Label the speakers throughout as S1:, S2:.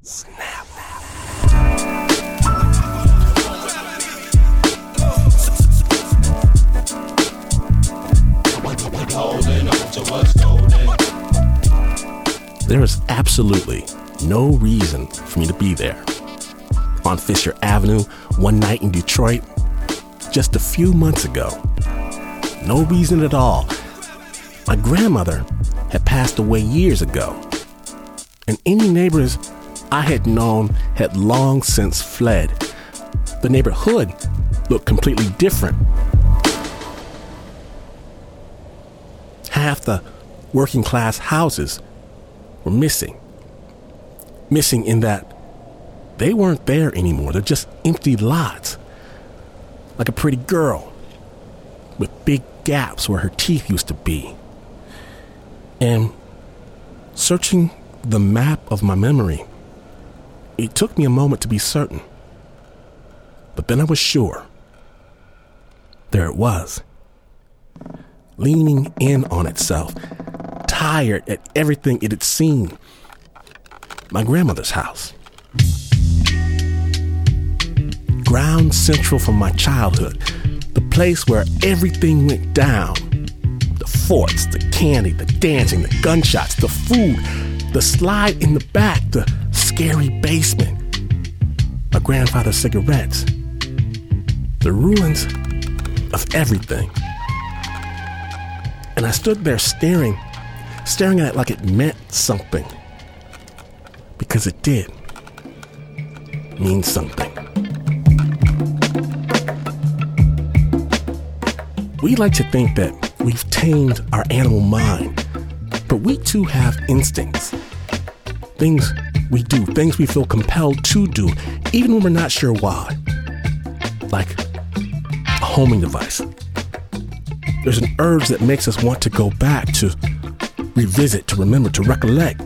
S1: Snap. There is absolutely no reason for me to be there. On Fisher Avenue, one night in Detroit, just a few months ago. No reason at all. My grandmother had passed away years ago, and any neighbors I had known had long since fled. The neighborhood looked completely different. Half the working class houses were missing. Missing in that they weren't there anymore. They're just empty lots. Like a pretty girl with big gaps where her teeth used to be. And searching the map of my memory, it took me a moment to be certain. But then I was sure. There it was. Leaning in on itself, tired at everything it had seen. My grandmother's house. Ground central from my childhood. The place where everything went down. The forts, the candy, the dancing, the gunshots, the food, the slide in the back, the scary basement. My grandfather's cigarettes. The ruins of everything. And I stood there staring at it like it meant something. Because it did mean something. We like to think that we've tamed our animal mind, but we too have instincts. Things we do, things we feel compelled to do, even when we're not sure why. Like a homing device. There's an urge that makes us want to go back, to revisit, to remember, to recollect.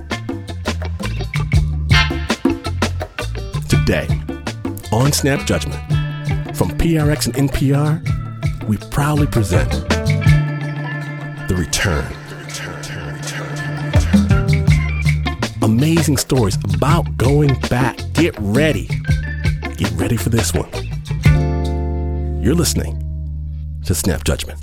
S1: Today, on Snap Judgment, from PRX and NPR, we proudly present The Return. Amazing stories about going back. Get ready. Get ready for this one. You're listening to Snap Judgment.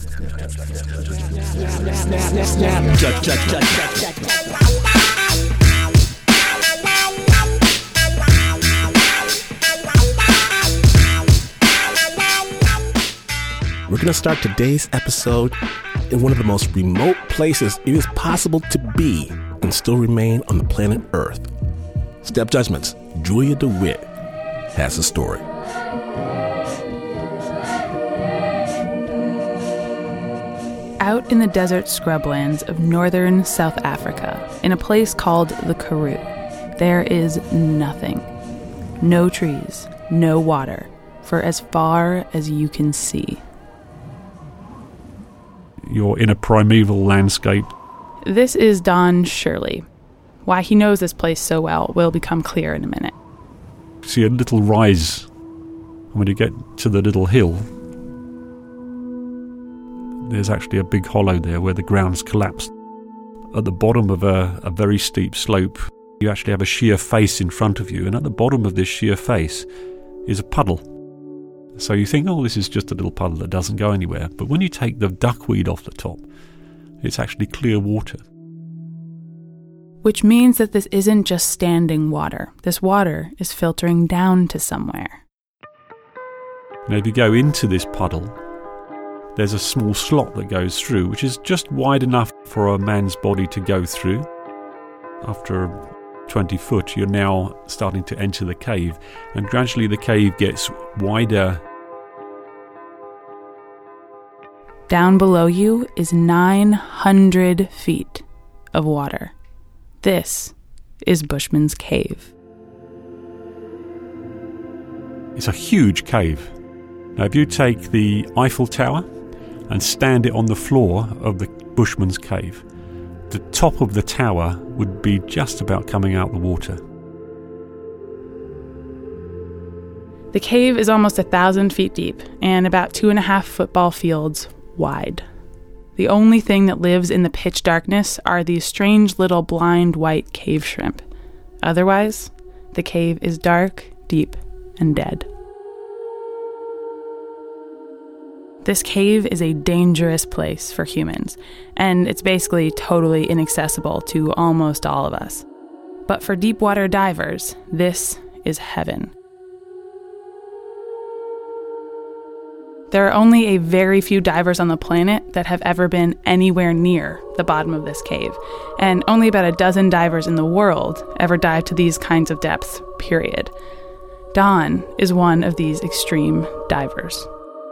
S1: We're going to start today's episode in one of the most remote places it is possible to be and still remain on the planet Earth. Snap Judgment's Julia DeWitt has a story.
S2: Out in the desert scrublands of northern South Africa, in a place called the Karoo, there is nothing. No trees, no water, for as far as you can see.
S3: You're in a primeval landscape.
S2: This is Don Shirley. Why he knows this place so well will become clear in a minute.
S3: See a little rise. And when you get to the little hill, there's actually a big hollow there where the ground's collapsed. At the bottom of a very steep slope, you actually have a sheer face in front of you, and at the bottom of this sheer face is a puddle. So you think, oh, this is just a little puddle that doesn't go anywhere. But when you take the duckweed off the top, it's actually clear water.
S2: Which means that this isn't just standing water. This water is filtering down to somewhere.
S3: Now, if you go into this puddle, there's a small slot that goes through, which is just wide enough for a man's body to go through. After 20 foot, you're now starting to enter the cave, and gradually the cave gets wider.
S2: Down below you is 900 feet of water. This is Bushman's Cave.
S3: It's a huge cave. Now, if you take the Eiffel Tower and stand it on the floor of the Bushman's Cave, the top of the tower would be just about coming out the water.
S2: The cave is almost 1,000 feet deep and about 2.5 football fields wide. The only thing that lives in the pitch darkness are these strange little blind white cave shrimp. Otherwise, The cave is dark, deep, and dead. This cave is a dangerous place for humans, and it's basically totally inaccessible to almost all of us. But for deep-water divers, this is heaven. There are only a very few divers on the planet that have ever been anywhere near the bottom of this cave, and only about a dozen divers in the world ever dive to these kinds of depths, period. Don is one of these extreme divers.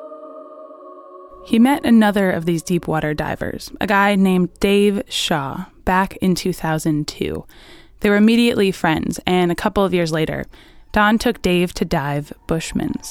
S2: He met another of these deep-water divers, a guy named Dave Shaw, back in 2002. They were immediately friends, and a couple of years later, Don took Dave to dive Bushmans.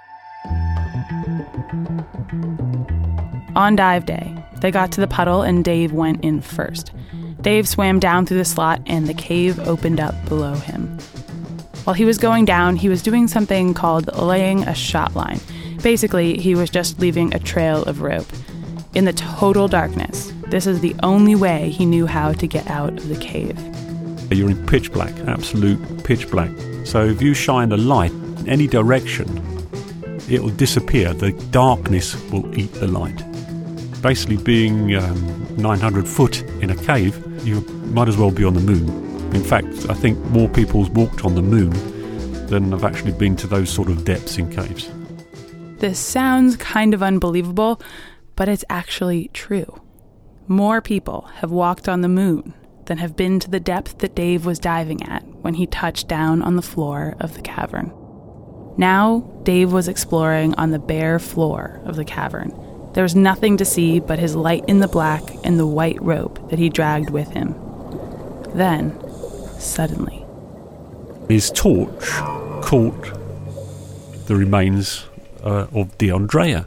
S2: On dive day, they got to the puddle and Dave went in first. Dave swam down through the slot and the cave opened up below him. While he was going down, he was doing something called laying a shot line. Basically, he was just leaving a trail of rope. In the total darkness, this is the only way he knew how to get out of the cave.
S3: You're in pitch black, absolute pitch black. So if you shine a light in any direction, it will disappear. The darkness will eat the light. Basically, being 900 foot in a cave, you might as well be on the moon. In fact, I think more people's walked on the moon than have actually been to those sort of depths in caves.
S2: This sounds kind of unbelievable, but it's actually true. More people have walked on the moon than have been to the depth that Dave was diving at when he touched down on the floor of the cavern. Now, Dave was exploring on the bare floor of the cavern. There was nothing to see but his light in the black and the white rope that he dragged with him. Then, suddenly,
S3: his torch caught the remains of DeAndrea.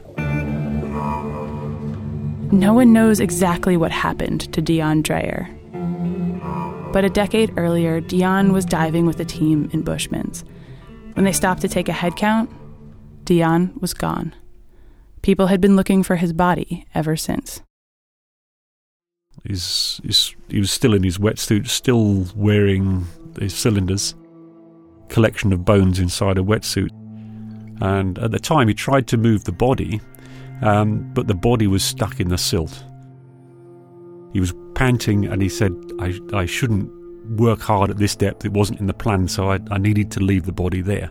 S2: No one knows exactly what happened to Dion Dreyer. But a decade earlier, Dion was diving with a team in Bushmans. When they stopped to take a head count, Dion was gone. People had been looking for his body ever since.
S3: He was still in his wetsuit, still wearing his cylinders, collection of bones inside a wetsuit. And at the time he tried to move the body, but the body was stuck in the silt. He was panting and he said, I shouldn't work hard at this depth. It wasn't in the plan, so I needed to leave the body there.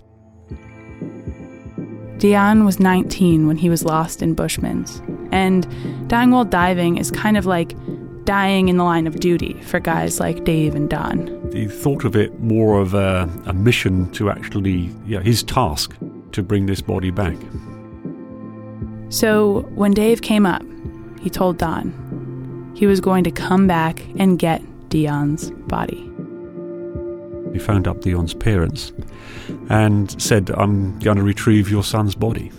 S2: Dion was 19 when he was lost in Bushmans, and dying while diving is kind of like dying in the line of duty for guys like Dave and Don.
S3: He thought of it more of a mission to actually, his task to bring this body back.
S2: So when Dave came up, he told Don he was going to come back and get Dion's body.
S3: He phoned up Dion's parents and said, I'm going to retrieve your son's body.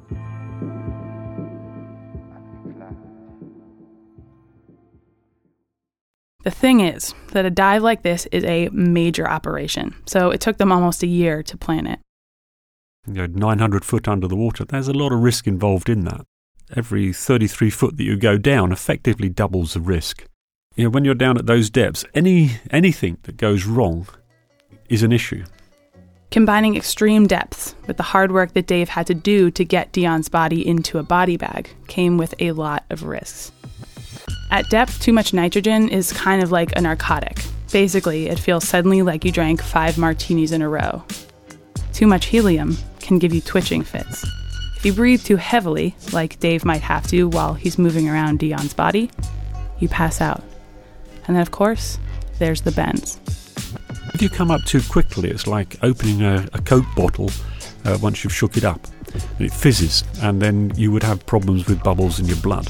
S2: The thing is that a dive like this is a major operation, so it took them almost a year to plan it.
S3: 900 foot under the water, there's a lot of risk involved in that. Every 33 foot that you go down effectively doubles the risk. When you're down at those depths, anything that goes wrong is an issue.
S2: Combining extreme depths with the hard work that Dave had to do to get Dion's body into a body bag came with a lot of risks. At depth, too much nitrogen is kind of like a narcotic. Basically, it feels suddenly like you drank 5 martinis in a row. Too much helium can give you twitching fits. If you breathe too heavily, like Dave might have to while he's moving around Dion's body, you pass out. And then, of course, there's the bends.
S3: If you come up too quickly, it's like opening a Coke bottle once you've shook it up. And it fizzes, and then you would have problems with bubbles in your blood.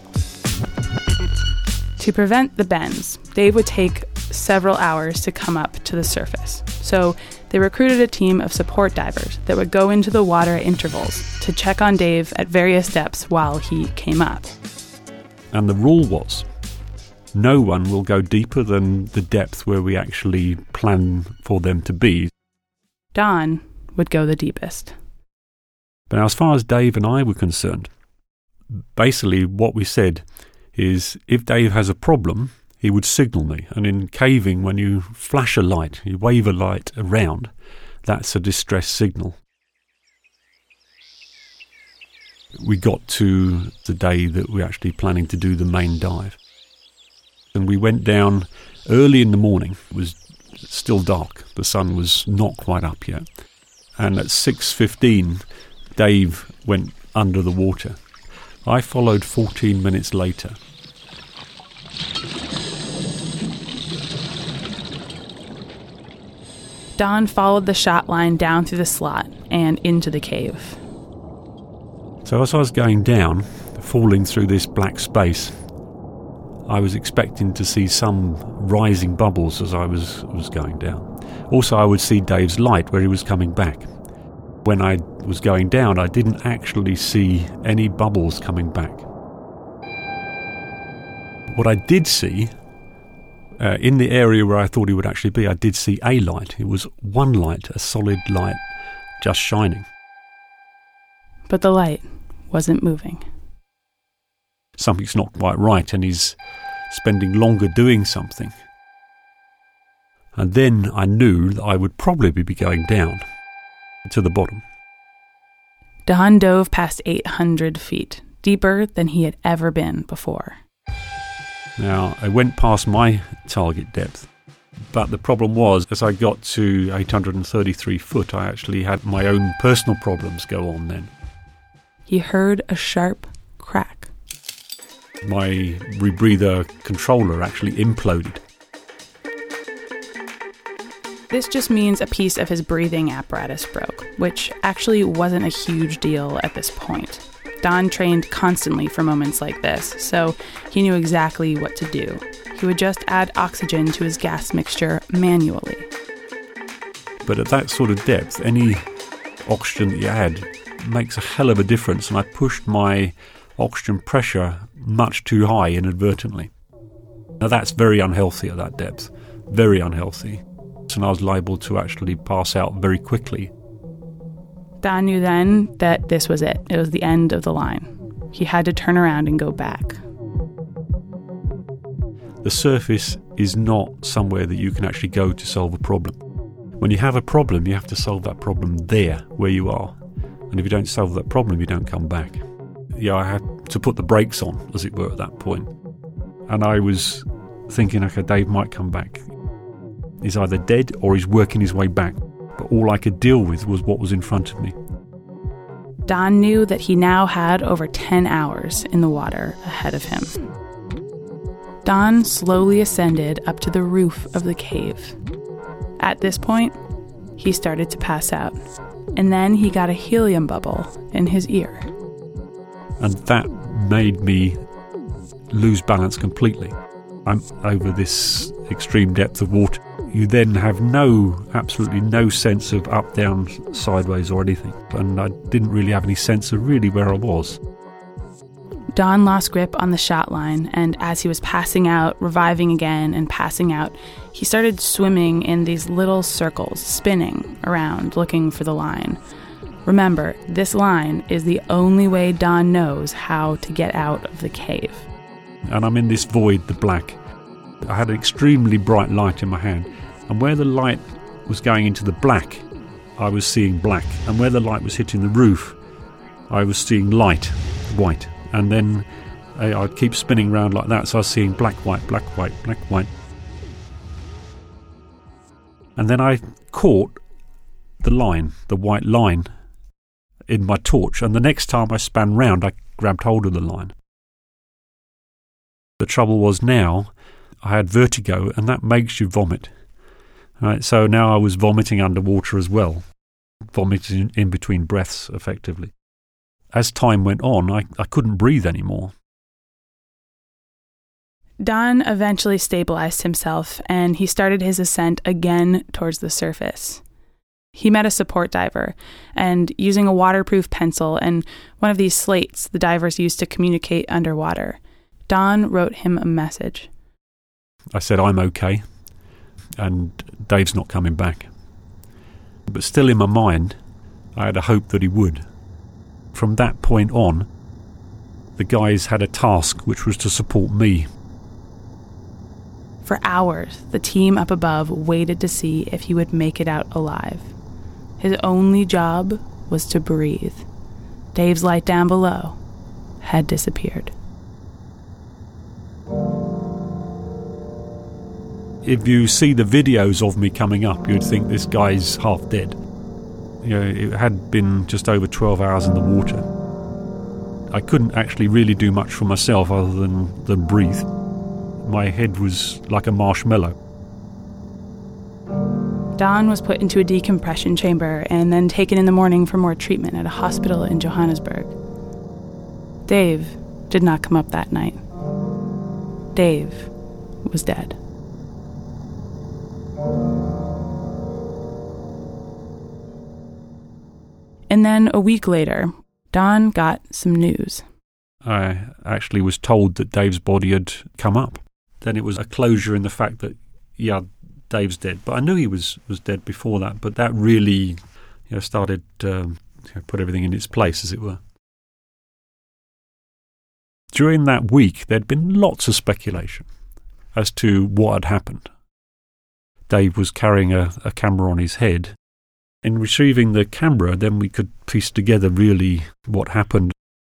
S2: To prevent the bends, Dave would take several hours to come up to the surface. So they recruited a team of support divers that would go into the water at intervals to check on Dave at various depths while he came up.
S3: And the rule was, no one will go deeper than the depth where we actually plan for them to be.
S2: Don would go the deepest.
S3: But now, as far as Dave and I were concerned, basically what we said is if Dave has a problem, he would signal me. And in caving, when you flash a light, you wave a light around, that's a distress signal. We got to the day that we were actually planning to do the main dive. And we went down early in the morning. It was still dark. The sun was not quite up yet. And at 6:15, Dave went under the water. I followed 14 minutes later.
S2: Don followed the shot line down through the slot and into the cave.
S3: So as I was going down, falling through this black space, I was expecting to see some rising bubbles as I was going down. Also, I would see Dave's light where he was coming back. When I was going down, I didn't actually see any bubbles coming back. What I did see, in the area where I thought he would actually be, I did see a light. It was one light, a solid light, just shining.
S2: But the light wasn't moving.
S3: Something's not quite right, and he's spending longer doing something. And then I knew that I would probably be going down to the bottom.
S2: Don dove past 800 feet, deeper than he had ever been before.
S3: Now, I went past my target depth, but the problem was, as I got to 833 foot, I actually had my own personal problems go on then.
S2: He heard a sharp crack.
S3: My rebreather controller actually imploded.
S2: This just means a piece of his breathing apparatus broke, which actually wasn't a huge deal at this point. Don trained constantly for moments like this, so he knew exactly what to do. He would just add oxygen to his gas mixture manually.
S3: But at that sort of depth, any oxygen that you add makes a hell of a difference, and I pushed my oxygen pressure much too high inadvertently. Now that's very unhealthy at that depth, very unhealthy. And I was liable to actually pass out very quickly.
S2: Don knew then that this was it. It was the end of the line. He had to turn around and go back.
S3: The surface is not somewhere that you can actually go to solve a problem. When you have a problem, you have to solve that problem there, where you are. And if you don't solve that problem, you don't come back. Yeah, I had to put the brakes on, as it were, at that point. And I was thinking, okay, Dave might come back. He's either dead or he's working his way back. But all I could deal with was what was in front of me.
S2: Don knew that he now had over 10 hours in the water ahead of him. Don slowly ascended up to the roof of the cave. At this point, he started to pass out. And then he got a helium bubble in his ear.
S3: And that made me lose balance completely. I'm over this extreme depth of water. You then have absolutely no sense of up, down, sideways or anything. And I didn't really have any sense of really where I was.
S2: Don lost grip on the shot line, and as he was passing out, reviving again and passing out, he started swimming in these little circles, spinning around, looking for the line. Remember, this line is the only way Don knows how to get out of the cave.
S3: And I'm in this void, the black. I had an extremely bright light in my hand, and where the light was going into the black, I was seeing black, and where the light was hitting the roof, I was seeing light, white. And then I'd keep spinning around like that, so I was seeing black, white, black, white, black, white. And then I caught the line, the white line, in my torch, and the next time I span round, I grabbed hold of the line. The trouble was now, I had vertigo, and that makes you vomit. Right, so now I was vomiting underwater as well, vomiting in between breaths, effectively. As time went on, I couldn't breathe anymore.
S2: Don eventually stabilized himself, and he started his ascent again towards the surface. He met a support diver, and using a waterproof pencil and one of these slates the divers use to communicate underwater, Don wrote him a message.
S3: I said, I'm okay, and Dave's not coming back. But still in my mind, I had a hope that he would. From that point on, the guys had a task which was to support me.
S2: For hours, the team up above waited to see if he would make it out alive. His only job was to breathe. Dave's light down below had disappeared.
S3: If you see the videos of me coming up, you'd think this guy's half dead. It had been just over 12 hours in the water. I couldn't actually really do much for myself other than breathe. My head was like a marshmallow.
S2: Don was put into a decompression chamber and then taken in the morning for more treatment at a hospital in Johannesburg. Dave did not come up that night. Dave was dead. And then a week later, Don got some news.
S3: I actually was told that Dave's body had come up. Then it was a closure in the fact that, yeah, Dave's dead. But I knew he was dead before that. But that really started to put everything in its place, as it were. During that week, there'd been lots of speculation as to what had happened. Dave was carrying a camera on his head. In retrieving the camera, then we could piece together really what happened.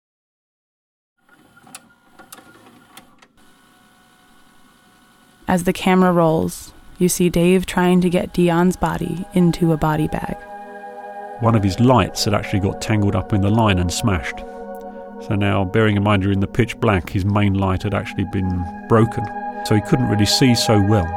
S2: As the camera rolls, you see Dave trying to get Dion's body into a body bag.
S3: One of his lights had actually got tangled up in the line and smashed. So now, bearing in mind you're in the pitch black, his main light had actually been broken. So he couldn't really see so well.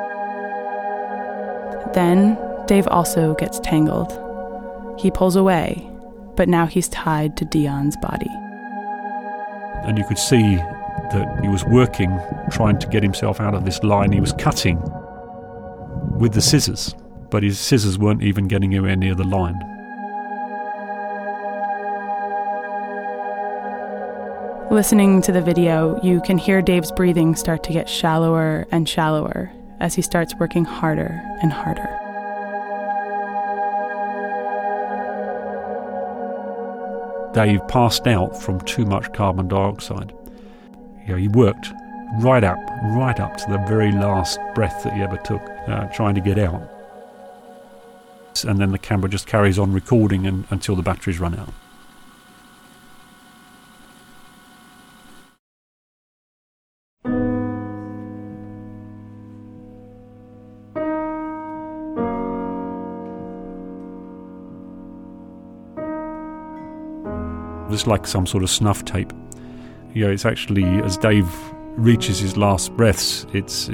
S2: Then, Dave also gets tangled. He pulls away, but now he's tied to Dion's body.
S3: And you could see that he was working, trying to get himself out of this line. He was cutting with the scissors, but his scissors weren't even getting anywhere near the line.
S2: Listening to the video, you can hear Dave's breathing start to get shallower and shallower as he starts working harder and harder.
S3: Dave passed out from too much carbon dioxide. He worked right up to the very last breath that he ever took, trying to get out. And then the camera just carries on recording until the batteries run out. It's like some sort of snuff tape. It's actually, as Dave reaches his last breaths, it's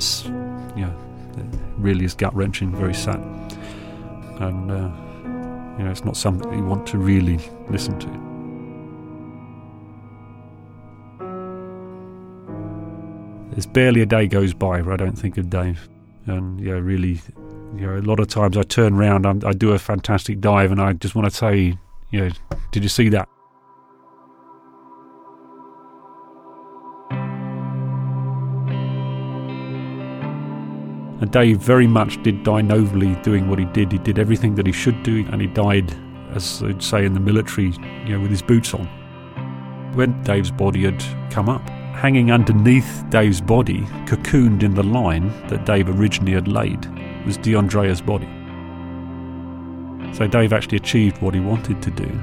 S3: really is gut-wrenching, very sad. And, it's not something that you want to really listen to. There's barely a day goes by where I don't think of Dave. And, really, a lot of times I turn around, I do a fantastic dive, and I just want to say, did you see that? And Dave very much did die nobly doing what he did. He did everything that he should do, and he died, as they'd say in the military, with his boots on. When Dave's body had come up, hanging underneath Dave's body, cocooned in the line that Dave originally had laid, was DeAndrea's body. So Dave actually achieved what he wanted to do.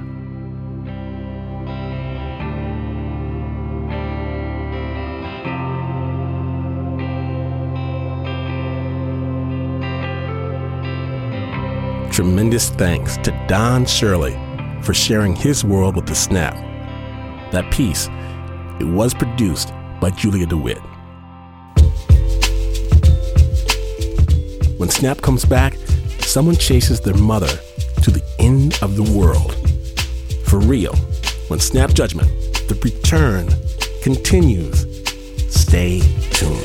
S1: Tremendous thanks to Don Shirley for sharing his world with The Snap. That piece, it was produced by Julia DeWitt. When Snap comes back, someone chases their mother to the end of the world. For real, when Snap Judgment, the return, continues. Stay tuned.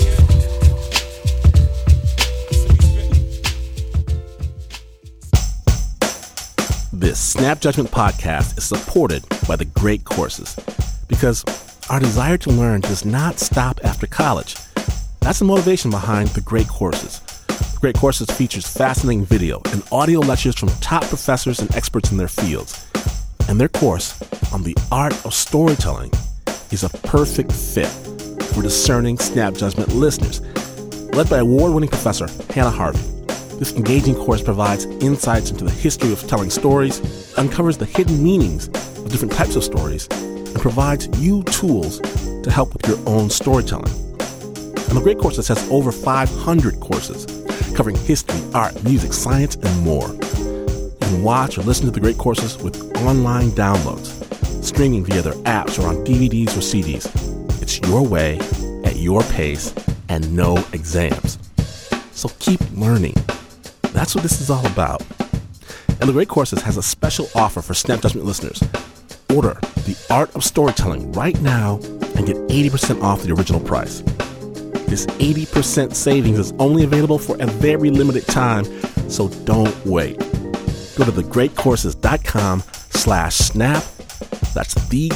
S1: This Snap Judgment podcast is supported by The Great Courses because our desire to learn does not stop after college. That's the motivation behind The Great Courses. The Great Courses features fascinating video and audio lectures from top professors and experts in their fields. And their course on the art of storytelling is a perfect fit for discerning Snap Judgment listeners. led by award-winning professor Hannah Harvey. This engaging course provides insights into the history of telling stories, uncovers the hidden meanings of different types of stories, and provides you tools to help with your own storytelling. And the Great Courses has over 500 courses covering history, art, music, science, and more. You can watch or listen to the Great Courses with online downloads, streaming via their apps or on DVDs or CDs. It's your way, at your pace, and no exams. So keep learning. That's what this is all about. And the Great Courses has a special offer for Snap Judgment listeners. Order The Art of Storytelling right now and get 80% off the original price. This 80% savings is only available for a very limited time, so don't wait. Go to thegreatcourses.com/snap. That's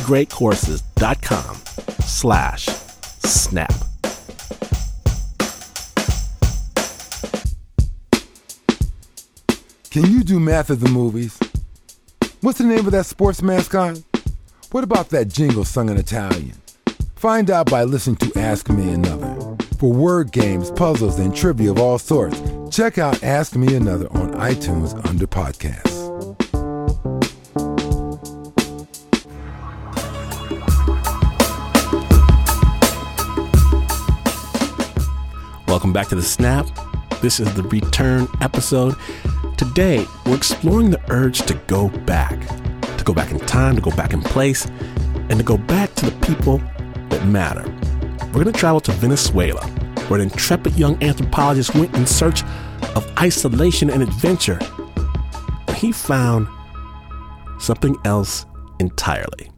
S1: thegreatcourses.com/snap.
S4: Can you do math at the movies? What's the name of that sports mascot? What about that jingle sung in Italian? Find out by listening to Ask Me Another. For word games, puzzles, and trivia of all sorts, check out Ask Me Another on iTunes under podcasts.
S1: Welcome back to The Snap. This is the return episode. Today, we're exploring the urge to go back in time, to go back in place, and to go back to the people that matter. We're going to travel to Venezuela, where an intrepid young anthropologist went in search of isolation and adventure. But he found something else entirely.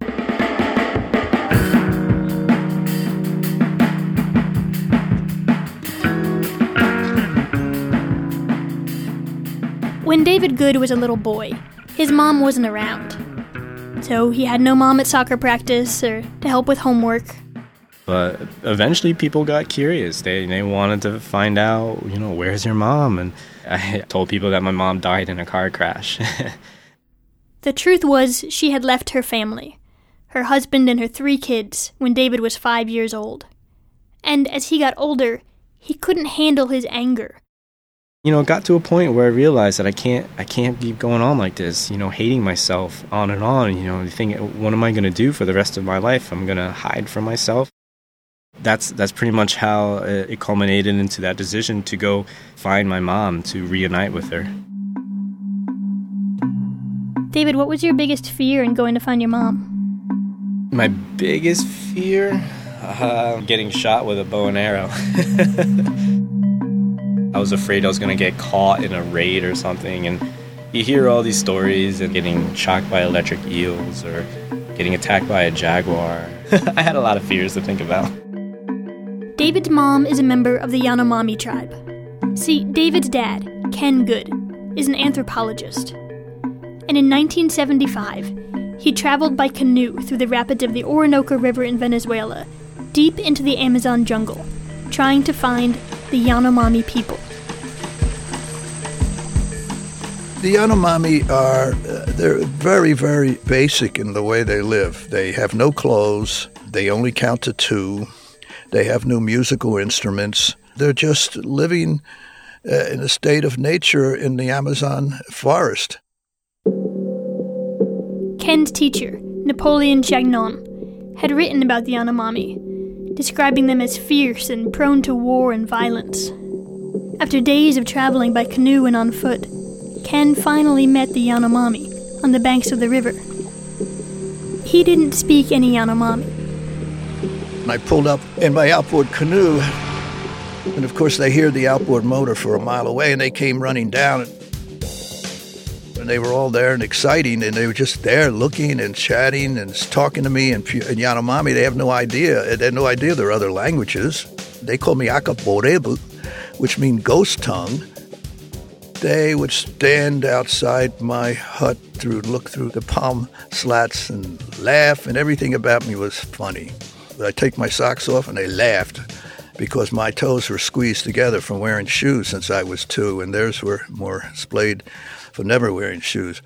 S5: When David Good was a little boy, his mom wasn't around. So he had no mom at soccer practice or to help with homework.
S6: But eventually people got curious. They wanted to find out, where's your mom? And I told people that my mom died in a car crash.
S5: The truth was she had left her family, her husband and her 3 kids, when David was 5 years old. And as he got older, he couldn't handle his anger.
S6: It got to a point where I realized that I can't keep going on like this, hating myself on and on, thinking, what am I going to do for the rest of my life? I'm going to hide from myself. That's pretty much how it culminated into that decision to go find my mom, to reunite with her.
S5: David, what was your biggest fear in going to find your mom?
S6: My biggest fear? Getting shot with a bow and arrow. I was afraid I was going to get caught in a raid or something, and you hear all these stories and getting shocked by electric eels or getting attacked by a jaguar. I had a lot of fears to think about.
S5: David's mom is a member of the Yanomami tribe. See, David's dad, Ken Good, is an anthropologist. And in 1975, he traveled by canoe through the rapids of the Orinoco River in Venezuela, deep into the Amazon jungle, trying to find the Yanomami people.
S7: The Yanomami they're very, very basic in the way they live. They have no clothes. They only count to 2. They have no musical instruments. They're just living in a state of nature in the Amazon forest.
S5: Ken's teacher, Napoleon Chagnon, had written about the Yanomami, describing them as fierce and prone to war and violence. After days of traveling by canoe and on foot, Ken finally met the Yanomami on the banks of the river. He didn't speak any Yanomami.
S7: I pulled up in my outboard canoe, and of course they hear the outboard motor for a mile away, and they came running down, and they were all there and exciting, and they were just there looking and chatting and talking to me in Yanomami. They have no idea. They had no idea there are other languages. They called me Akaborebu, which means ghost tongue. They would stand outside my hut, look through the palm slats and laugh, and everything about me was funny. I'd take my socks off and they laughed because my toes were squeezed together from wearing shoes since I was 2, and theirs were more splayed for never wearing shoes.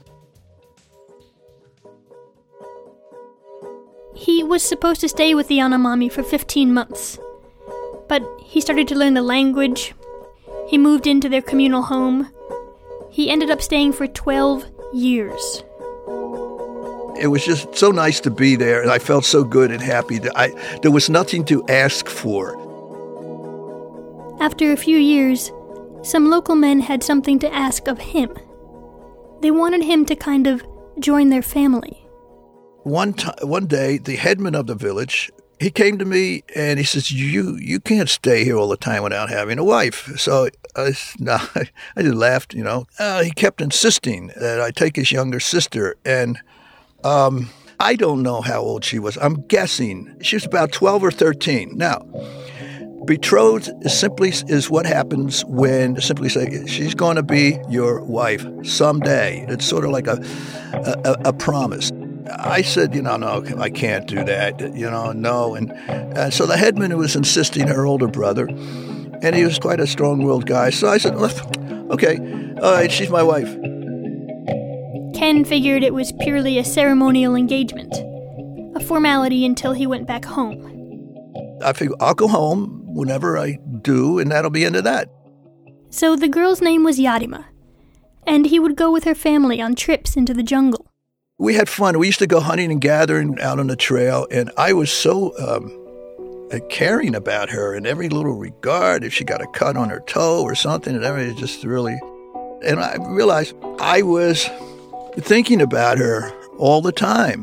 S5: He was supposed to stay with the Yanomami for 15 months. But he started to learn the language. He moved into their communal home. He ended up staying for 12 years.
S7: It was just so nice to be there, and I felt so good and happy that there was nothing to ask for.
S5: After a few years, some local men had something to ask of him. They wanted him to kind of join their family.
S7: One day, the headman of the village, he came to me and he says, you can't stay here all the time without having a wife. So I just laughed, you know. He kept insisting that I take his younger sister, and I don't know how old she was. I'm guessing she was about 12 or 13. Now, betrothed is what happens when simply say she's going to be your wife someday. It's sort of like a promise. I said, no, I can't do that, no. And so the headman was insisting, her older brother, and he was quite a strong-willed guy. So I said, okay, all right, she's my wife.
S5: Ken figured it was purely a ceremonial engagement, a formality until he went back home.
S7: I figured I'll go home whenever I do, and that'll be end of that.
S5: So the girl's name was Yarima, and he would go with her family on trips into the jungle.
S7: We had fun. We used to go hunting and gathering out on the trail, and I was so caring about her in every little regard. If she got a cut on her toe or something, and everything just really... And I realized I was thinking about her all the time.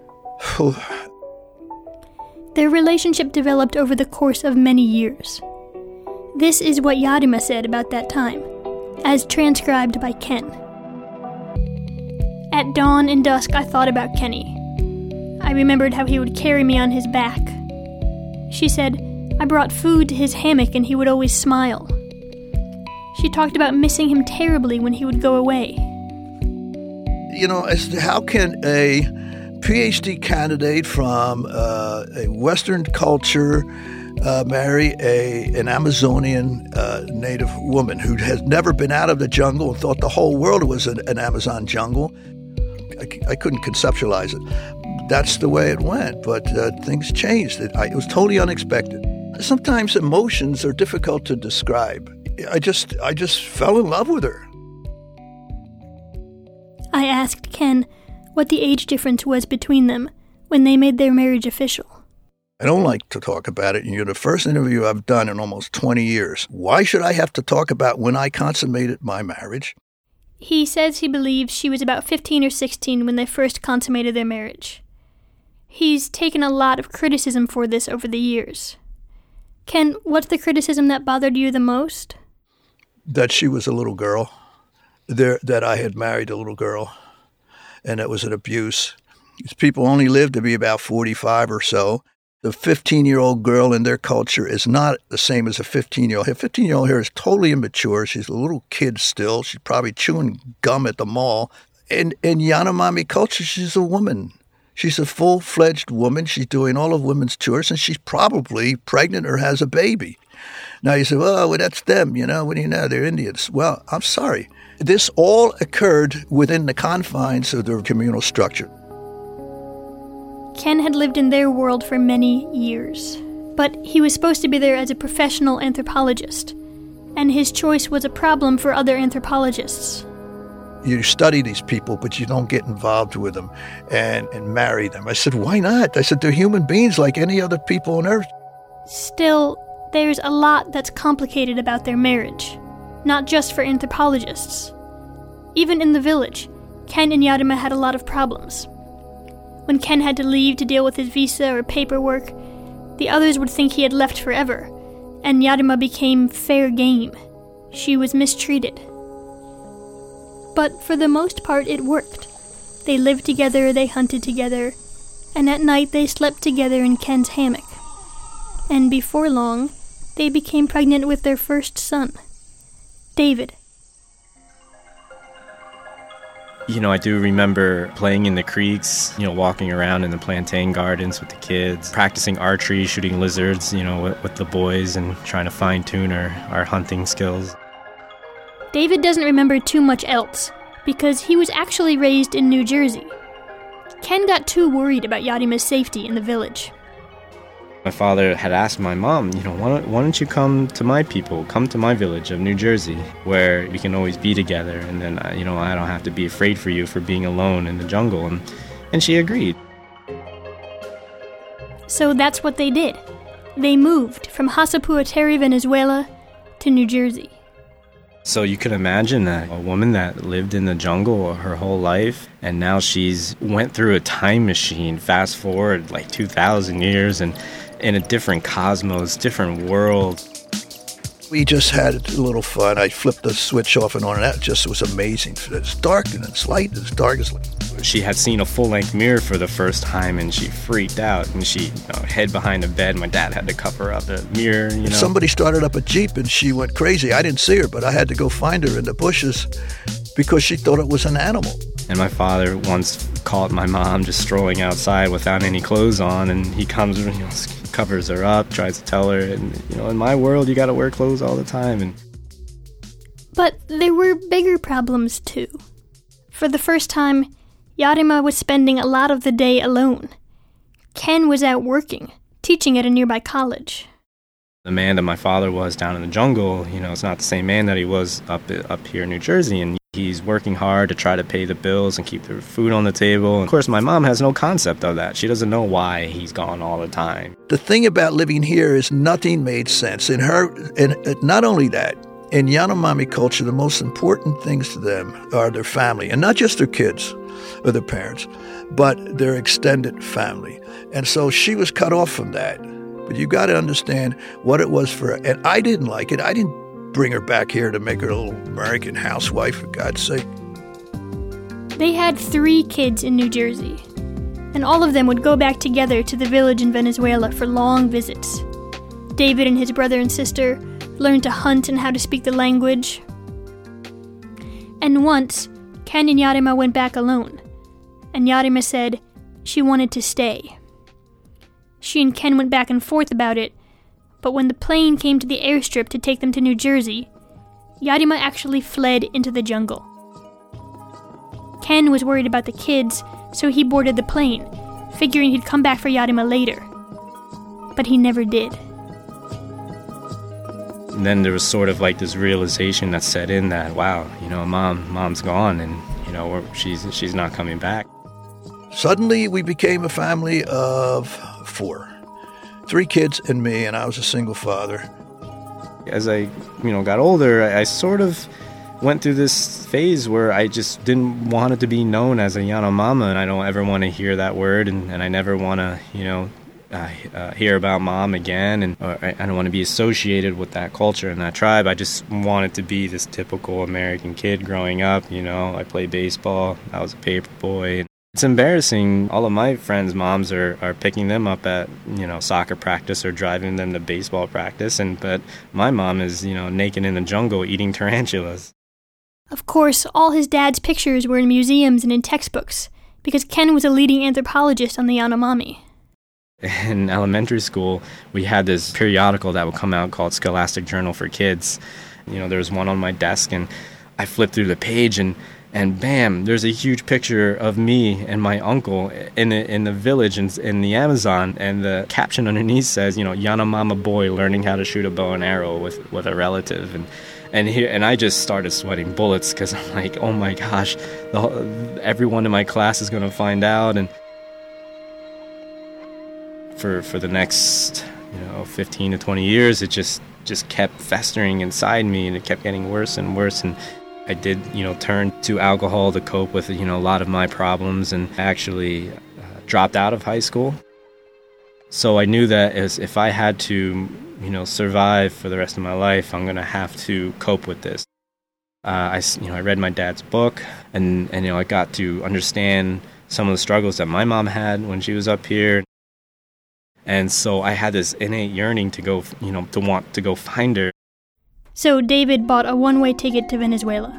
S5: Their relationship developed over the course of many years. This is what Yarima said about that time, as transcribed by Ken. At dawn and dusk, I thought about Kenny. I remembered how he would carry me on his back. She said, I brought food to his hammock and he would always smile. She talked about missing him terribly when he would go away.
S7: As to how can a PhD candidate from a Western culture marry an Amazonian native woman who has never been out of the jungle and thought the whole world was an Amazon jungle? I couldn't conceptualize it. That's the way it went, but things changed. It was totally unexpected. Sometimes emotions are difficult to describe. I just fell in love with her.
S5: I asked Ken what the age difference was between them when they made their marriage official.
S7: I don't like to talk about it. You're the first interview I've done in almost 20 years. Why should I have to talk about when I consummated my marriage?
S5: He says he believes she was about 15 or 16 when they first consummated their marriage. He's taken a lot of criticism for this over the years. Ken, what's the criticism that bothered you the most?
S7: That she was a little girl. That I had married a little girl. And it was an abuse. These people only live to be about 45 or so. The 15-year-old girl in their culture is not the same as a 15-year-old. A 15-year-old here is totally immature. She's a little kid still. She's probably chewing gum at the mall. In Yanomami culture, she's a woman. She's a full-fledged woman. She's doing all of women's chores, and she's probably pregnant or has a baby. Now you say, well, that's them, what do you know? They're Indians. Well, I'm sorry. This all occurred within the confines of their communal structure.
S5: Ken had lived in their world for many years, but he was supposed to be there as a professional anthropologist, and his choice was a problem for other anthropologists.
S7: You study these people, but you don't get involved with them and marry them. I said, why not? I said, they're human beings like any other people on Earth.
S5: Still, there's a lot that's complicated about their marriage, not just for anthropologists. Even in the village, Ken and Yarima had a lot of problems. When Ken had to leave to deal with his visa or paperwork, the others would think he had left forever, and Yarima became fair game. She was mistreated. But for the most part, it worked. They lived together, they hunted together, and at night they slept together in Ken's hammock. And before long, they became pregnant with their first son, David.
S6: I do remember playing in the creeks, walking around in the plantain gardens with the kids, practicing archery, shooting lizards, with the boys and trying to fine-tune our hunting skills.
S5: David doesn't remember too much else because he was actually raised in New Jersey. Ken got too worried about Yarima's safety in the village.
S6: My father had asked my mom, why don't you come to my people, come to my village of New Jersey, where we can always be together, and then, I don't have to be afraid for you for being alone in the jungle. And she agreed.
S5: So that's what they did. They moved from Hasapuateri, Venezuela, to New Jersey.
S6: So you can imagine that a woman that lived in the jungle her whole life, and now she's went through a time machine, fast forward like 2,000 years, and in a different cosmos, different world.
S7: We just had a little fun. I flipped the switch off and on, and that just was amazing. It's dark and it's light and it's dark as light.
S6: She had seen a full-length mirror for the first time, and she freaked out, and she hid behind the bed. My dad had to cover up the mirror,
S7: Somebody started up a Jeep, and she went crazy. I didn't see her, but I had to go find her in the bushes because she thought it was an animal.
S6: And my father once caught my mom just strolling outside without any clothes on, and he comes, covers her up, tries to tell her, and, in my world, you got to wear clothes all the time.
S5: But there were bigger problems, too. For the first time, Yarima was spending a lot of the day alone. Ken was out working, teaching at a nearby college.
S6: The man that my father was down in the jungle, it's not the same man that he was up here in New Jersey, and he's working hard to try to pay the bills and keep the food on the table. And of course, my mom has no concept of that. She doesn't know why he's gone all the time.
S7: The thing about living here is nothing made sense. And not only that, in Yanomami culture, the most important things to them are their family, and not just their kids or their parents, but their extended family. And so she was cut off from that. But you got to understand what it was for her. And I didn't like it. I didn't bring her back here to make her a little American housewife, for God's sake.
S5: They had 3 kids in New Jersey, and all of them would go back together to the village in Venezuela for long visits. David and his brother and sister learned to hunt and how to speak the language. And once, Ken and Yarima went back alone, and Yarima said she wanted to stay. She and Ken went back and forth about it, but when the plane came to the airstrip to take them to New Jersey, Yarima actually fled into the jungle. Ken was worried about the kids, so he boarded the plane, figuring he'd come back for Yarima later. But he never did.
S6: And then there was sort of like this realization that set in that, wow, mom's gone, and, she's not coming back.
S7: Suddenly, we became a family of 4. 3 kids and me, and I was a single father.
S6: As I, got older, I sort of went through this phase where I just didn't want it to be known as a Yanomama, and I don't ever want to hear that word, and I never want to, hear about mom again, and I don't want to be associated with that culture and that tribe. I just wanted to be this typical American kid growing up. I played baseball, I was a paper boy. It's embarrassing. All of my friends' moms are picking them up at, soccer practice or driving them to baseball practice, but my mom is, naked in the jungle eating tarantulas.
S5: Of course, all his dad's pictures were in museums and in textbooks, because Ken was a leading anthropologist on the Yanomami.
S6: In elementary school, we had this periodical that would come out called Scholastic Journal for Kids. There was one on my desk, and I flipped through the page, and bam, there's a huge picture of me and my uncle in the village in the Amazon, and the caption underneath says, Yanomama boy learning how to shoot a bow and arrow with a relative, and I just started sweating bullets because I'm like, oh my gosh, everyone in my class is going to find out. And for the next 15 to 20 years, it just kept festering inside me, and it kept getting worse and worse. And I did turn to alcohol to cope with a lot of my problems, and actually dropped out of high school. So I knew that if I had to survive for the rest of my life, I'm going to have to cope with this. I read my dad's book, and I got to understand some of the struggles that my mom had when she was up here. And so I had this innate yearning to go, to want to go find her.
S5: So David bought a one-way ticket to Venezuela.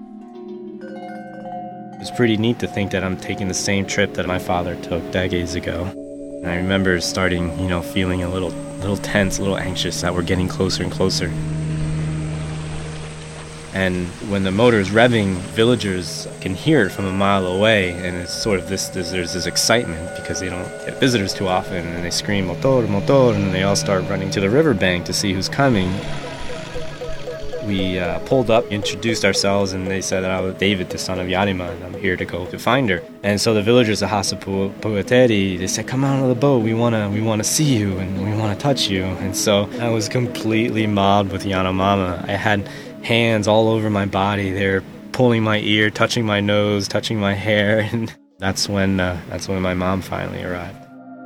S6: It's pretty neat to think that I'm taking the same trip that my father took decades ago. And I remember starting, feeling a little tense, a little anxious that we're getting closer and closer. And when the motor is revving, villagers can hear it from a mile away, and it's sort of there's this excitement because they don't get visitors too often, and they scream motor, motor, and they all start running to the riverbank to see who's coming. We pulled up, introduced ourselves, and they said that I was David, the son of Yarima, and I'm here to go to find her. And so the villagers of Hasapuateri, they said, come out of the boat, we wanna see you, and we wanna touch you. And so I was completely mobbed with Yanomama. I had hands all over my body. They were pulling my ear, touching my nose, touching my hair, and that's when my mom finally arrived.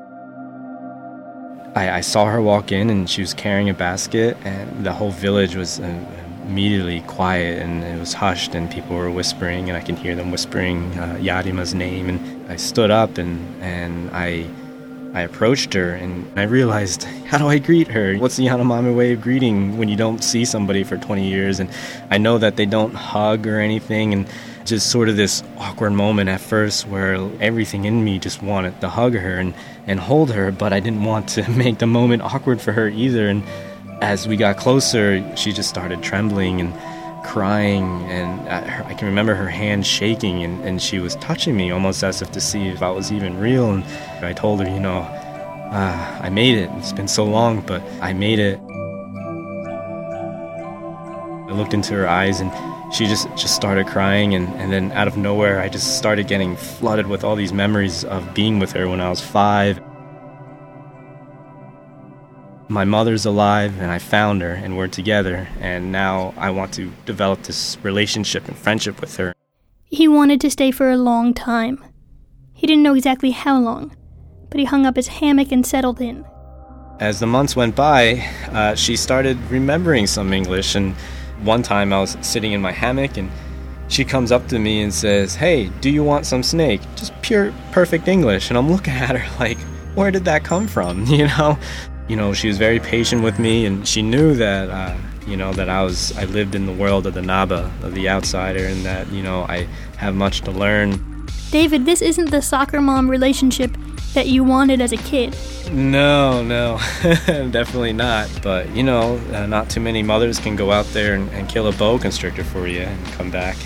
S6: I saw her walk in, and she was carrying a basket, and the whole village was immediately quiet, and it was hushed, and people were whispering, and I can hear them whispering Yarima's name. And I stood up, and I approached her, and I realized, how do I greet her? What's the Yanomami way of greeting when you don't see somebody for 20 years? And I know that they don't hug or anything, and just sort of this awkward moment at first where everything in me just wanted to hug her and hold her, but I didn't want to make the moment awkward for her either. And as we got closer, she just started trembling and crying, and I can remember her hand shaking, and she was touching me almost as if to see if I was even real. And I told her, I made it. It's been so long, but I made it. I looked into her eyes, and she just started crying, and then out of nowhere, I just started getting flooded with all these memories of being with her when I was 5. My mother's alive, and I found her, and we're together, and now I want to develop this relationship and friendship with her.
S5: He wanted to stay for a long time. He didn't know exactly how long, but he hung up his hammock and settled in.
S6: As the months went by, she started remembering some English, and one time I was sitting in my hammock, and she comes up to me and says, "Hey, do you want some snake?" Just pure, perfect English, and I'm looking at her like, where did that come from, She was very patient with me, and she knew that, that I lived in the world of the Naba, of the outsider, and that, I have much to learn.
S5: David, this isn't the soccer mom relationship that you wanted as a kid.
S6: No, definitely not. But, not too many mothers can go out there and kill a boa constrictor for you and come back.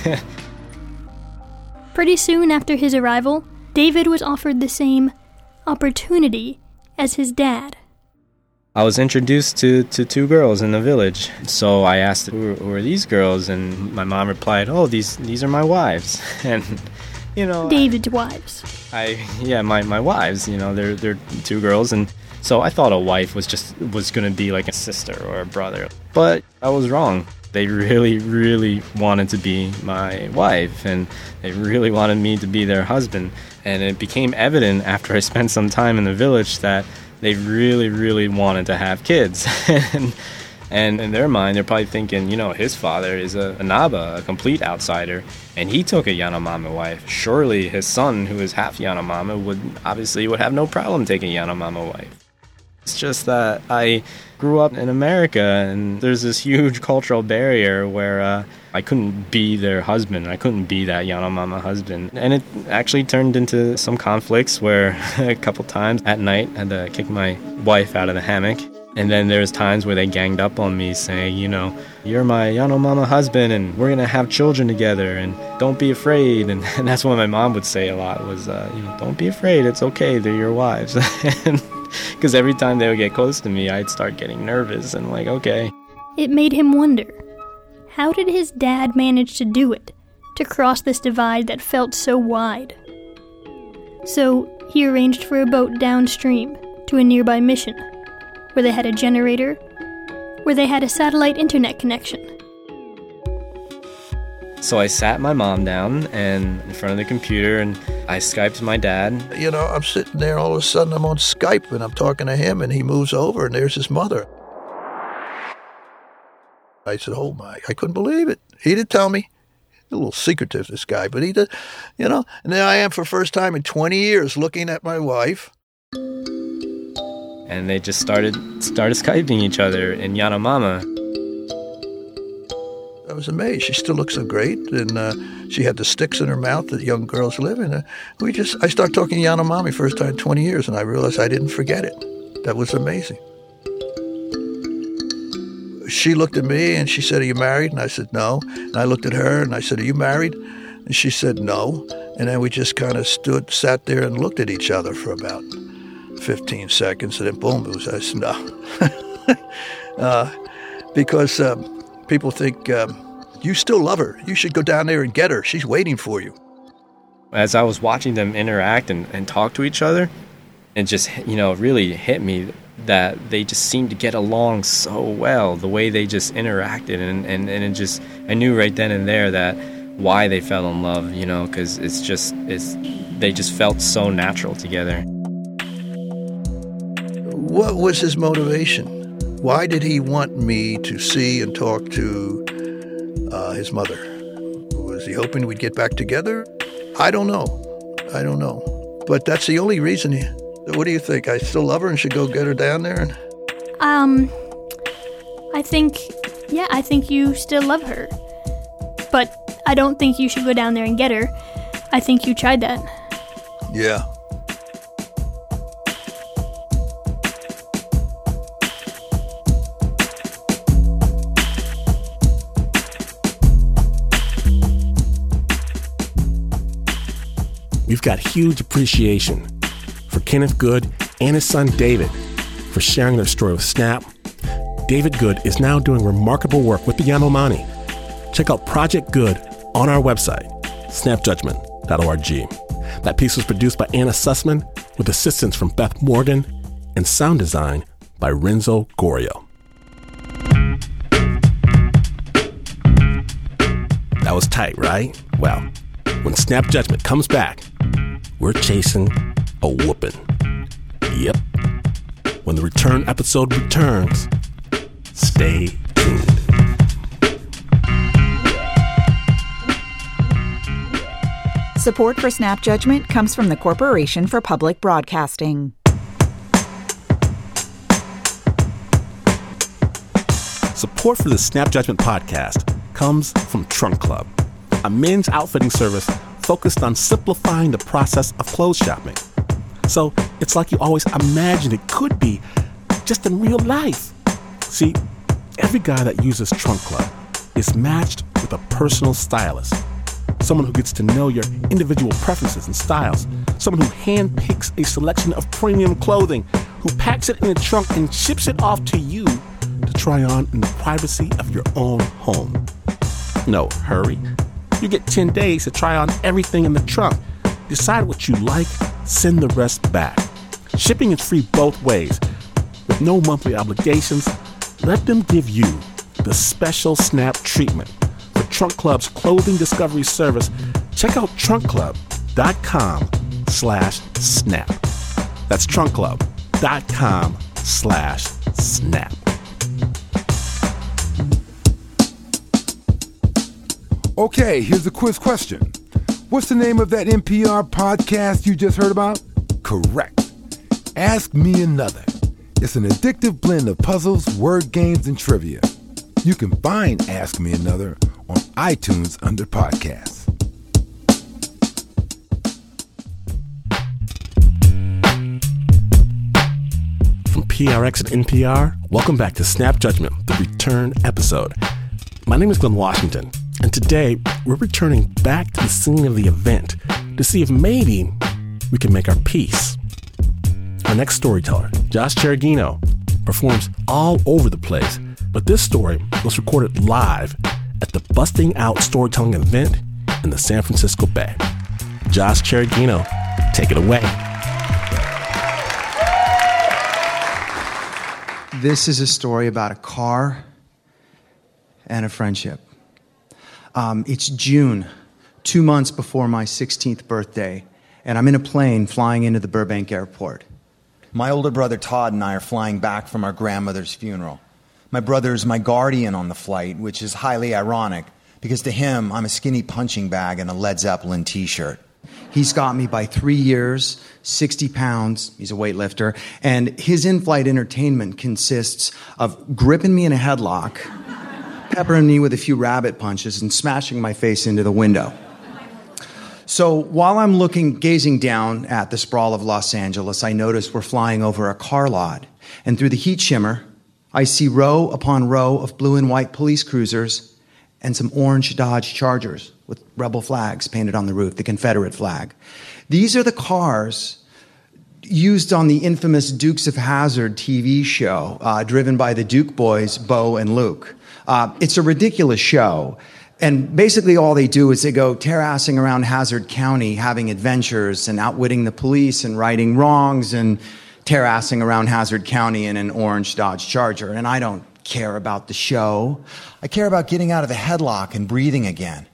S5: Pretty soon after his arrival, David was offered the same opportunity as his dad.
S6: I was introduced to 2 girls in the village. So I asked, who are these girls? And my mom replied, oh, these are my wives. And,
S5: David's wives.
S6: My wives, they're 2 girls. And so I thought a wife was going to be like a sister or a brother. But I was wrong. They really, really wanted to be my wife, and they really wanted me to be their husband. And it became evident after I spent some time in the village that they really, really wanted to have kids. And in their mind, they're probably thinking, his father is a Naba, a complete outsider, and he took a Yanomami wife. Surely his son, who is half Yanomami, would have no problem taking a Yanomami wife. It's just that I grew up in America, and there's this huge cultural barrier where I couldn't be their husband. I couldn't be that Yanomami husband. And it actually turned into some conflicts where a couple times at night I had to kick my wife out of the hammock. And then there's times where they ganged up on me saying, you're my Yanomami husband, and we're going to have children together, and don't be afraid. And that's what my mom would say a lot was, don't be afraid. It's okay. They're your wives. Because every time they would get close to me, I'd start getting nervous and like, okay.
S5: It made him wonder, how did his dad manage to do it, to cross this divide that felt so wide? So he arranged for a boat downstream to a nearby mission, where they had a generator, where they had a satellite internet connection.
S6: So I sat my mom down and in front of the computer, and I Skyped my dad.
S7: I'm sitting there, all of a sudden I'm on Skype, and I'm talking to him, and he moves over, and there's his mother. I said, oh my, I couldn't believe it. He did tell me. A little secretive, this guy, but he did, and there I am for the first time in 20 years looking at my wife.
S6: And they just started Skyping each other in Yanomami.
S7: I was amazed. She still looks so great, and she had the sticks in her mouth that young girls live in. I started talking Yanomami first time in 20 years, and I realized I didn't forget it. That was amazing. she looked at me and she said, "Are you married?" And I said, "No." And I looked at her and I said, "Are you married?" And she said, "No." And then we just kind of sat there and looked at each other for about 15 seconds. And then boom, it was, I said, "No." Because people think, you still love her. You should go down there and get her. She's waiting for you.
S6: As I was watching them interact and talk to each other, it just, really hit me that they just seemed to get along so well, the way they just interacted. And it just, I knew right then and there that why they fell in love, because they just felt so natural together.
S7: What was his motivation? Why did he want me to see and talk to his mother? Was he hoping we'd get back together? I don't know. But that's the only reason. What do you think? I still love her and should go get her down there?
S5: I think you still love her. But I don't think you should go down there and get her. I think you tried that.
S7: Yeah.
S1: We've got huge appreciation for Kenneth Good and his son David for sharing their story with Snap. David Good is now doing remarkable work with the Yanomami. Check out Project Good on our website, snapjudgment.org. That piece was produced by Anna Sussman with assistance from Beth Morgan and sound design by Renzo Gorio. That was tight, right? Well, when Snap Judgment comes back, we're chasing a whooping. Yep. When the return episode returns, stay tuned.
S8: Support for Snap Judgment comes from the Corporation for Public Broadcasting.
S1: Support for the Snap Judgment podcast comes from Trunk Club, a men's outfitting service focused on simplifying the process of clothes shopping. So it's like you always imagined it could be, just in real life. See, every guy that uses Trunk Club is matched with a personal stylist, someone who gets to know your individual preferences and styles, someone who handpicks a selection of premium clothing, who packs it in a trunk and ships it off to you to try on in the privacy of your own home. No hurry. You get 10 days to try on everything in the trunk. Decide what you like, send the rest back. Shipping is free both ways. With no monthly obligations, let them give you the special Snap treatment. For Trunk Club's clothing discovery service, check out trunkclub.com/snap. That's trunkclub.com/snap.
S4: Okay, here's a quiz question. What's the name of that NPR podcast you just heard about? Correct. Ask Me Another. It's an addictive blend of puzzles, word games, and trivia. You can find Ask Me Another on iTunes under podcasts.
S1: From PRX and NPR, welcome back to Snap Judgment, the return episode. My name is Glenn Washington, and today we're returning back to the scene of the event to see if maybe we can make our peace. Our next storyteller, Josh Cheragino, performs all over the place, but this story was recorded live at the Busting Out Storytelling event in the San Francisco Bay. Josh Cheragino, take it away.
S9: This is a story about a car and a friendship. It's June, 2 months before my 16th birthday, and I'm in a plane flying into the Burbank airport.
S10: My older brother Todd and I are flying back from our grandmother's funeral. My brother's my guardian on the flight, which is highly ironic, because to him, I'm a skinny punching bag and a Led Zeppelin t-shirt.
S9: He's got me by 3 years, 60 pounds, he's a weightlifter, and his in-flight entertainment consists of gripping me in a headlock, peppering me with a few rabbit punches, and smashing my face into the window. So while I'm gazing down at the sprawl of Los Angeles, I notice we're flying over a car lot, and through the heat shimmer, I see row upon row of blue and white police cruisers and some orange Dodge Chargers with rebel flags painted on the roof, the Confederate flag. These are the cars used on the infamous Dukes of Hazzard TV show, driven by the Duke boys, Bo and Luke. It's a ridiculous show. And basically all they do is they go terrassing around Hazard County, having adventures and outwitting the police and righting wrongs and terrassing around Hazard County in an orange Dodge Charger. And I don't care about the show.
S10: I care about getting out of the headlock and breathing again.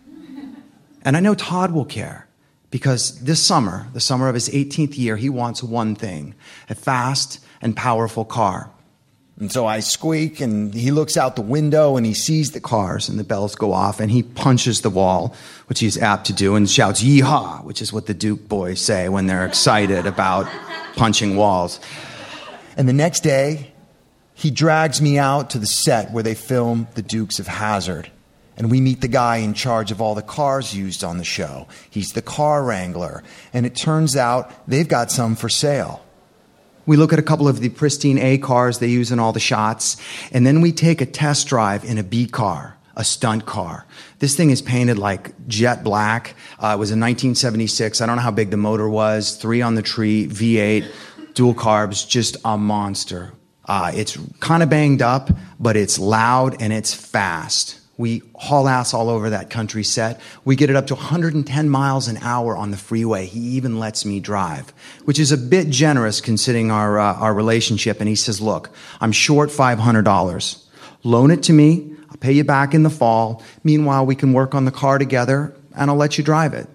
S9: And I know Todd will care, because this summer, the summer of his 18th year, he wants one thing: a fast and powerful car.
S10: And so I squeak, and he looks out the window, and he sees the
S9: cars, and the bells go off, and he punches the wall, which he's apt to do, and shouts, "Yeehaw," which is what the Duke boys say when they're excited about punching walls.
S10: And the next day, he drags me out to the set where they film the Dukes of Hazzard. And we meet the guy in charge of all the cars used on the show. He's the car wrangler. And it turns out they've got some for sale.
S9: We look at a couple of the pristine A cars they use in all the shots, and then we take a test drive in a B car, a stunt car. This thing is painted like jet black. It was a 1976. I don't know how big the motor was. 3 on the tree, V8, dual carbs, just a monster. It's kind of banged up, but it's loud and it's fast. We haul ass all over that country set. We get it up to 110 miles an hour on the freeway. He even lets me drive, which is a bit generous considering our relationship. And he says, "Look, I'm short $500. Loan it to me. I'll pay you back in the fall. Meanwhile, we can work on the car together, and I'll let you drive it."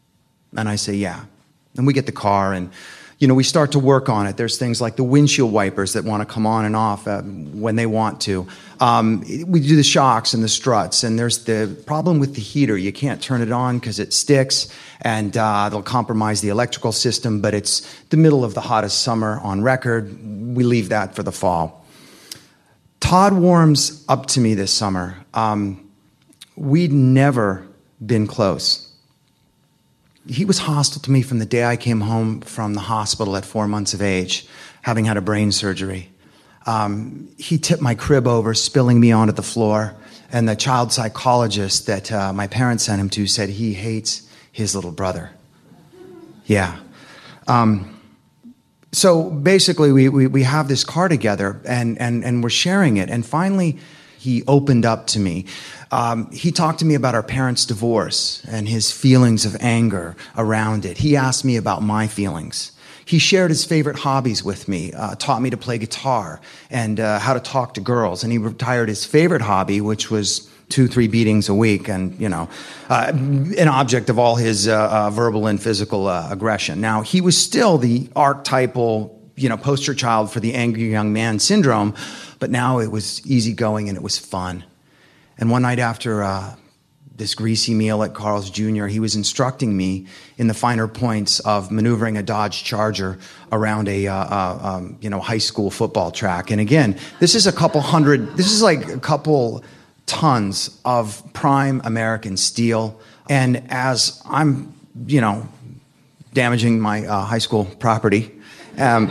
S9: And I say, "Yeah." And we get the car, and we start to work on it. There's things like the windshield wipers that want to come on and off when they want to. We do the shocks and the struts, and there's the problem with the heater. You can't turn it on because it sticks, and it'll compromise the electrical system, but it's the middle of the hottest summer on record. We leave that for the fall. Todd warms up to me this summer. We'd never been close. He was hostile to me from the day I came home from the hospital at 4 months of age, having had a brain surgery. He tipped my crib over, spilling me onto the floor, and the child psychologist that my parents sent him to said he hates his little brother. Yeah. So basically, we have this car together, and we're sharing it, and finally, he opened up to me. He talked to me about our parents' divorce and his feelings of anger around it. He asked me about my feelings. He shared his favorite hobbies with me, taught me to play guitar and how to talk to girls. And he retired his favorite hobby, which was 2-3 beatings a week, and, an object of all his verbal and physical aggression. Now, he was still the archetypal, poster child for the angry young man syndrome, but now it was easygoing and it was fun. And one night after this greasy meal at Carl's Jr., he was instructing me in the finer points of maneuvering a Dodge Charger around a high school football track. And again, this is like a couple tons of prime American steel. And as I'm, damaging my high school property, a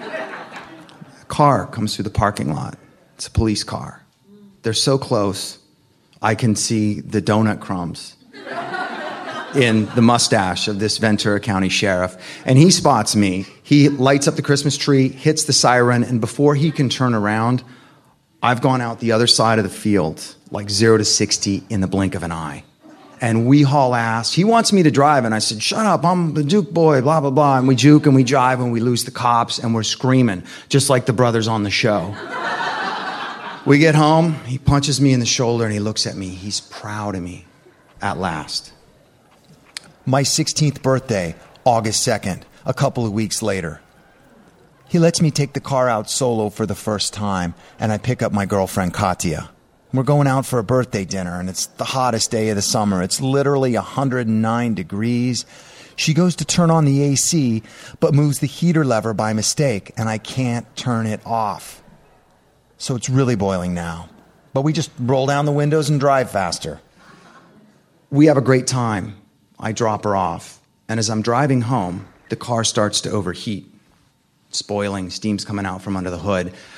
S9: car comes through the parking lot. It's a police car. They're so close, I can see the donut crumbs in the mustache of this Ventura County sheriff. And he spots me. He lights up the Christmas tree, hits the siren, and before he can turn around, I've gone out the other side of the field, like 0 to 60 in the blink of an eye. And we haul ass. He wants me to drive, and I said, "Shut up, I'm the Duke boy, blah, blah, blah." And we juke and we drive and we lose the cops and we're screaming, just like the brothers on the show. We get home, he punches me in the shoulder and he looks at me. He's proud of me, at last.
S10: My 16th birthday, August 2nd, a couple of weeks later. He lets me take the car out solo for the first time, and I pick up my girlfriend, Katya. We're going out for a birthday dinner, and it's the hottest day of the summer. It's literally 109 degrees. She goes to turn on the AC, but moves the heater lever by mistake, and I can't turn it off. So it's really boiling now. But we just roll down the windows and drive faster.
S9: We have a great time. I drop her off. And as I'm driving home, the car starts to overheat. It's boiling, steam's coming out from under the hood.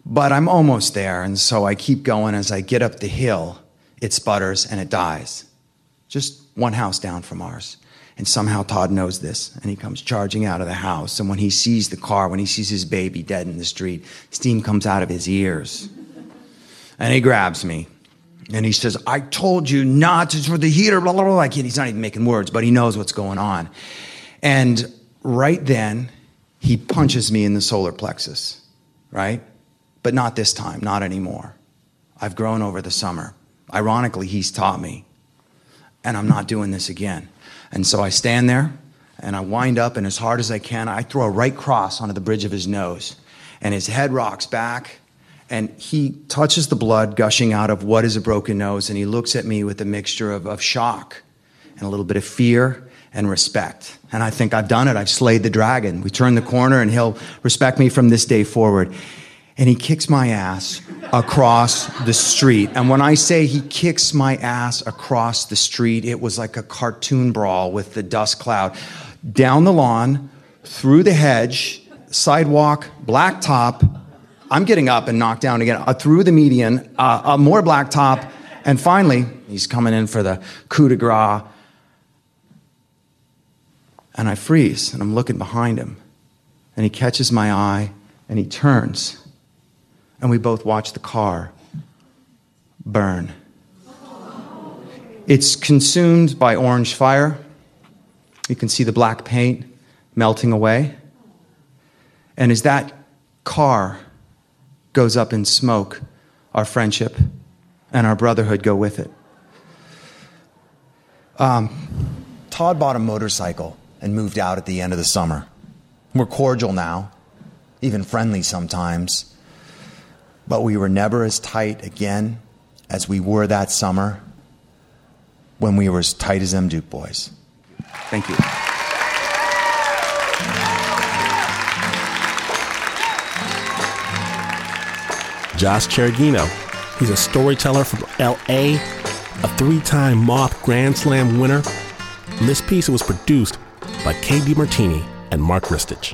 S9: But I'm almost there, and so I keep going. As I get up the hill, it sputters and it dies. Just one house down from ours. And somehow Todd knows this, and he comes charging out of the house. And when he sees the car, when he sees his baby dead in the street, steam comes out of his ears. And he grabs me, and he says, I told you not to for the heater, blah, blah, blah. Like, he's not even making words, but he knows what's going on. And right then, he punches me in the solar plexus, right? But not this time, not anymore. I've grown over the summer. Ironically, he's taught me. And I'm not doing this again. And so I stand there, and I wind up, and as hard as I can, I throw a right cross onto the bridge of his nose. And his head rocks back, and he touches the blood gushing out of what is a broken nose, and he looks at me with a mixture of shock and a little bit of fear and respect. And I think I've done it. I've slayed the dragon. We turn the corner, and he'll respect me from this day forward. And he kicks my ass across the street. And when I say he kicks my ass across the street, it was like a cartoon brawl with the dust cloud. Down the lawn, through the hedge, sidewalk, blacktop. I'm getting up and knocked down again. Through the median, more blacktop. And finally, he's coming in for the coup de grace. And I freeze, and I'm looking behind him. And he catches my eye, and he turns. And we both watch the car burn. It's consumed by orange fire. You can see the black paint melting away. And as that car goes up in smoke, our friendship and our brotherhood go with it.
S10: Todd bought a motorcycle and moved out at the end of the summer. We're cordial now, even friendly sometimes. But we were never as tight again as we were that summer when we were as tight as them Duke boys.
S9: Thank you.
S1: Josh Cheragino. He's a storyteller from L.A., a 3-time Moth Grand Slam winner. And this piece was produced by K.D. Martini and Mark Ristich.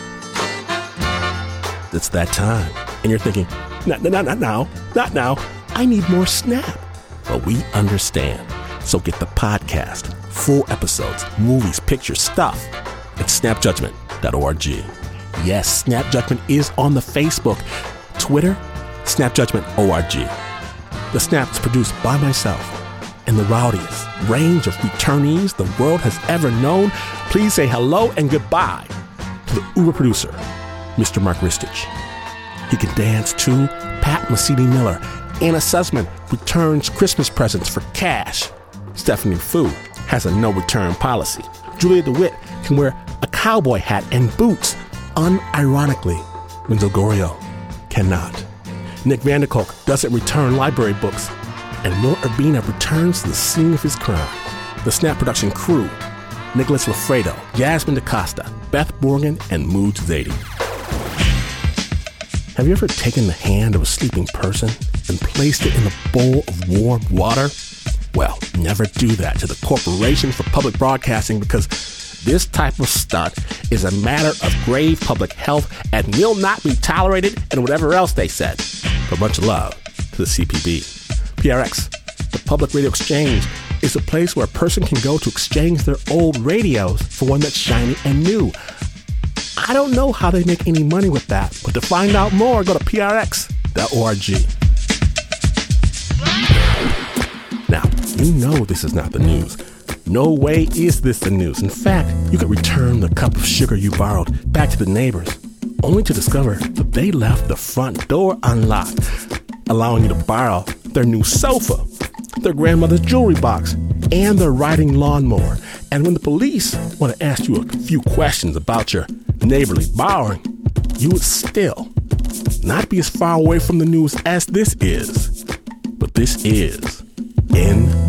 S1: It's that time. And you're thinking, not now. I need more Snap. But we understand. So get the podcast, full episodes, movies, pictures, stuff at snapjudgment.org. Yes, Snap Judgment is on the Facebook, Twitter, snapjudgment.org. The Snap is produced by myself and the rowdiest range of returnees the world has ever known. Please say hello and goodbye to the Uber producer, Mr. Mark Ristich. He can dance too. Pat Mesiti-Miller. Anna Sussman returns Christmas presents for cash. Stephanie Fu has a no-return policy. Julia DeWitt can wear a cowboy hat and boots. Unironically, Renzo Gorio cannot. Nick Vanderkolk doesn't return library books. And Will Urbina returns to the scene of his crime. The Snap production crew, Nicholas Lafredo, Jasmine DaCosta, Beth Morgan, and Mooj Zadie. Have you ever taken the hand of a sleeping person and placed it in a bowl of warm water? Well, never do that to the Corporation for Public Broadcasting, because this type of stunt is a matter of grave public health and will not be tolerated, and whatever else they said. A bunch of love to the CPB. PRX, the Public Radio Exchange, is a place where a person can go to exchange their old radios for one that's shiny and new. I don't know how they make any money with that, but to find out more, go to prx.org. Now, you know this is not the news. No way is this the news. In fact, you could return the cup of sugar you borrowed back to the neighbors, only to discover that they left the front door unlocked, allowing you to borrow their new sofa, their grandmother's jewelry box, and their riding lawnmower. And when the police want to ask you a few questions about your neighborly borrowing, you would still not be as far away from the news as this is. But this is in